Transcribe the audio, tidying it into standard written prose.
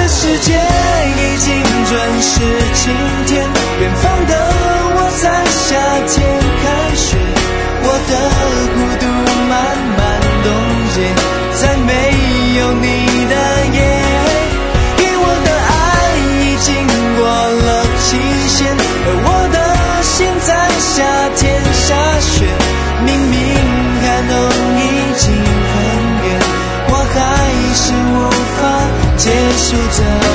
世界已经准时晴天，远方的我在夏天开学，我的孤独慢慢冻结在没有你的夜，给我的爱已经过了期限，而我的心在夏天下雪，明明看懂已经很远，我还是无法接受这